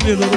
بيدرو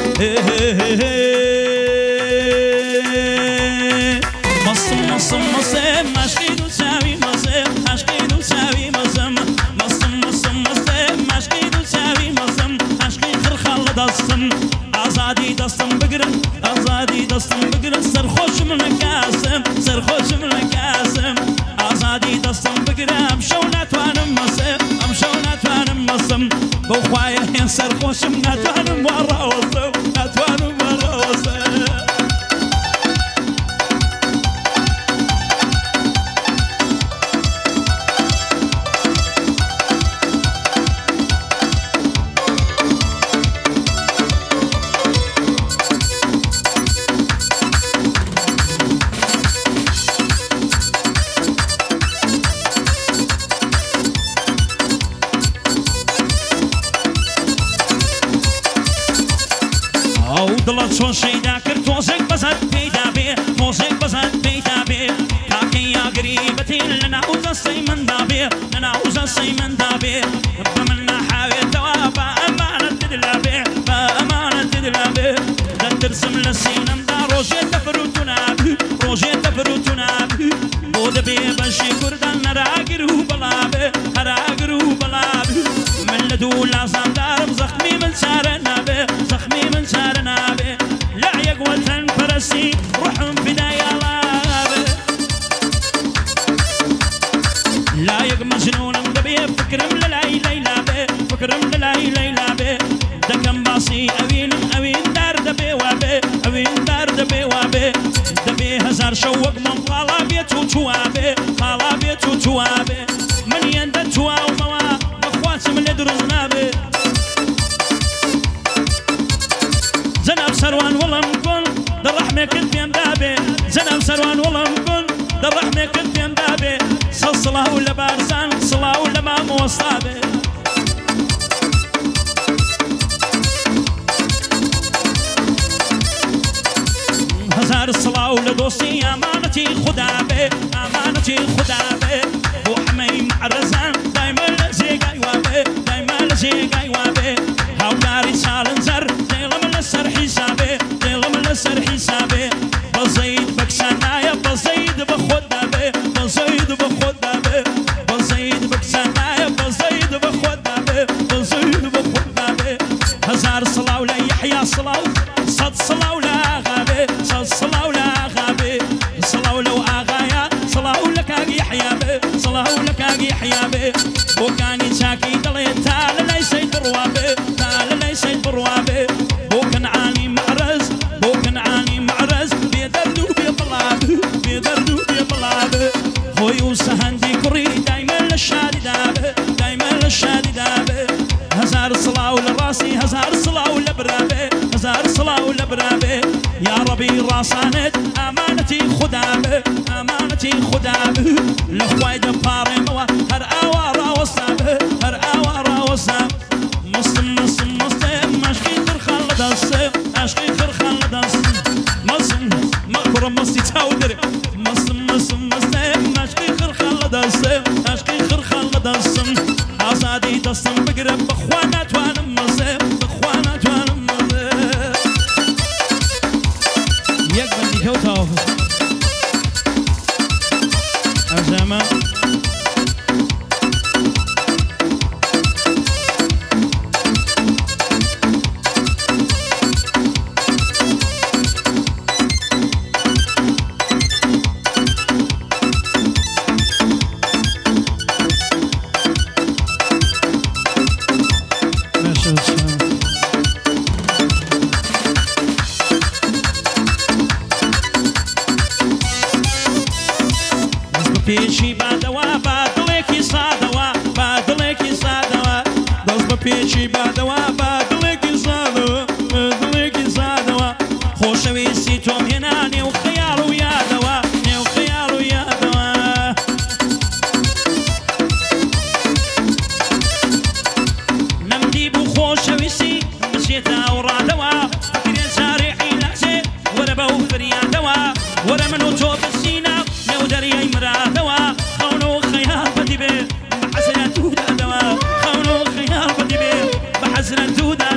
مصم مصم مصم عشقي دوساوي مصم عشقي دوساوي مصم مصم مصم مصم عشقي دوساوي مصم عشقي خرخال دستم آزادی دستم بگرن آزادی دستم بگرن سرخوش من کاسم سرخوش من کاسم آزادی دستم بگرم شو نتوانم مصم ام شو نتوانم مصم بخوای هن سرخوشم نتوانم ورا وصم نتوانم ورا وصم دلت چون شیدا کرد توزک بزد پیدا بی توزک بزد پیدا بی کاکی یا قریبتی لنا وزسی من دابی لنا وزسی من دابی بمن حاوی توابا امانة تدلابی با امانة تدلابی ترسم لسینم دا روژه تفروتنا بی روژه تفروتنا بی بود بی بشی کردن نراگرو بلابی هراگرو بلابی من لدو لازم دارم زخمی من سارنا بی زخمی من سارنا بی لا يقوى فرسي روحهم بداية لابي لا يق مجنون بي فكرم للاي ليلى بي فكرم للاي ليلى بي دكم باصي اوين دار دبي وابي اوين دار دبي وابي دبي هزار شوق من طالا بيتو توابي طالا بيتو توابي من يندد توا وموا بخواتم لدرزنا بي زنب سروان والله مكن درحمة كنت يم دابي زنب سروان والله مكن درحمة كنت يم دابي صلاة ولا بارزان صلاة ولا ما موصابي هزار الصلاة ولا دوستي أمانتي خدابي أمانتي خدابي وحمي معرزان دايما لزيقاي وابي دايما لزيقاي وابي هاوداري سالن زر سر حسابي دلم لسر حسابي بزيد بكسنايا بزيد بخدابي بزيد بخدابي بزيد بكسنايا بزيد بخدابي بزيد بخدابي هزار صلاة ولا يحيى صلاة صد صلاة ولا غابي صد صلاة ولا غابي صلاة ولا آغايا صلاة ولا كاقي حيابي صلاة ولا كاقي حيابي وكاني شاكي دلي تعال ليس يدروابي تعال ليس يدروابي بوكن عاني معرز بوكن عاني معرز بيدردو بيطلاب بيدردو بيطلاب خوي وسهندي كري دايما للشادي دابه دايما للشادي دابه هزار الصلاة ولراسي هزار الصلاة ولبرابه هزار الصلاة ولبرابه يا ربي راسانت امانتي خدابه امانتي خدابه لخواي دباري موا هر اوارا وصابه هر اوارا وصاب مسلم مسلم مسلم عشقي خرخال دسم عشقي خرخال دسم مسلم مقبر مستي تاودر مسلم مسلم مسلم عشقي خرخال دسم عشقي خرخال دسم آزادي دسم بقرب بخوانات وانا مسلم بخوانات وانا مسلم يقبل لي كوتاو أرجما پیشی بادوا بادلکی صادوا بادلکی صادوا دست پیشی بادوا بادلکی صادوا بادلکی صادوا خوشویستی تو هنانی و خیال و یادوا نیو خیال و یادوا نمدی بو خوشویستی مسیتا و رادوا فکر سارعی لحظه وربا و فریادوا ورمنو تو بسینا نو دریای مرادوا خونو خیال بدی به بحسنتو دادوا خونو خیال بدی به بحسنتو دادوا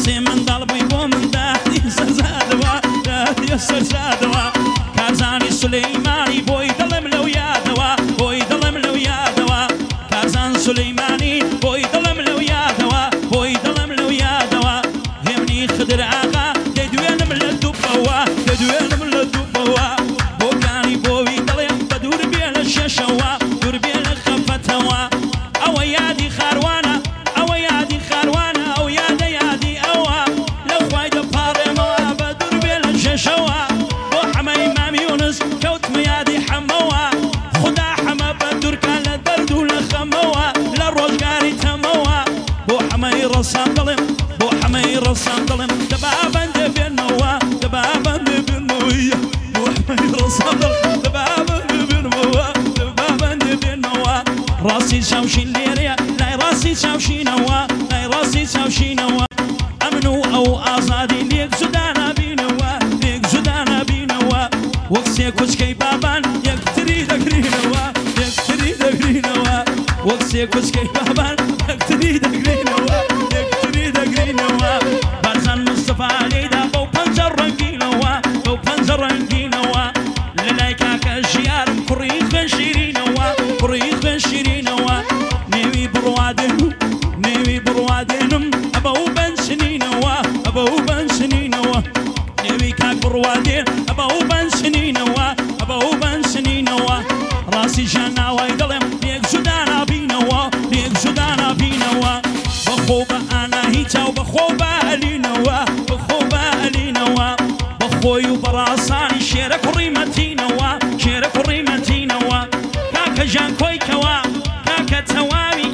دەسێ منداڵ بووی بۆ من داهی سەرزادەوە داهی سەرزادەوە کارزانی سولەیمانی بۆی دڵم لەو یادەوە بۆی دڵم لەو یادەوە کارزان سولەیمانی بۆی دڵم لەو یادەوە بۆی دڵم لەو یادەوە هێمنی خدر ئاغا دەدوێنم لە دووبەوە دەدوێنم لە دووبەوە بۆکانی بۆوی دڵێم بە دوور بێ لە شێشەوە دوور بێ لە خەفەتەوە ئەوە یادی خاروانە ئەوە یادی خاروانە ئەو یادە یادی ئەوە لە خوای دەپاڕێمەوە بە دوور بێ لە شێشەوە بۆ حەمەی مامی یونس کەوتمە یادی حەمەوە خدا حەمە بە دوورکان لە دەرد و لە خەمەوە لە ڕۆژگاری تەمەوە بۆ حەمەی ڕەسام دڵێم بۆ حەمەی ڕەسام دڵێم دەبا بەندە بێنەوە دەبا بەندە بێنەوە بۆ حەمەی ڕەسام دڵێم دەبا بەندە بێنەوە دەبا بەندە بێنەوە ڕاستی چاوشین لێرەیە لای ڕاستی چاوشینەوە لای ڕاستی چاوشینەوە ئەمن و ئەو ئازادی لێک جودا نابینەوە لێک جودا نابینەوە وەک سێ کوچکەی بابان یەکتری دەگرینەوە یەکتری دەگرینەوە وەک سێ کوچکەی بابان یەکتری دەگرینەوە یەکتری دەگرینەوە بارخان مستەفا لێدا بەو پەنجە ڕەنگینەوە بەو پەنجە ڕەنگینەوە لە لای کاکە ژیارم کوڕی خوێن شیرینەوە کوڕی خوێن شیرینەوە نێوی بڕوادێن و نێوی بڕوادێنم ئەبە و بەنشنینەوە ئەبە و بەنشنینەوە نێوی کاک بڕوادێن ئەبە و بەنشنینەوە ئەبە و بەنشنینەوە ڕاستی ژیان ناوای دڵێم لێک جودا نابینەوە لێک جودا نابینەوە بەخۆ بە ئاناهی چاو بەخۆ بە ئەلینەوە بەخۆ بە ئەلینەوە بەخۆی و بەڕاسانی شێرە کوڕی مەتینەوە شێرە کوڕی مەتینەوە کاکە ژیان کۆیکەوە کاکە تەواوی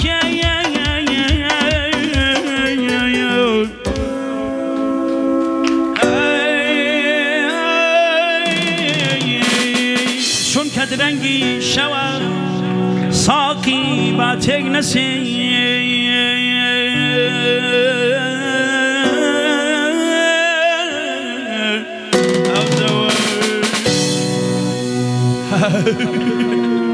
چونکە درەنگی شەوە ساقی با تێک نەسێ ئەو زەوە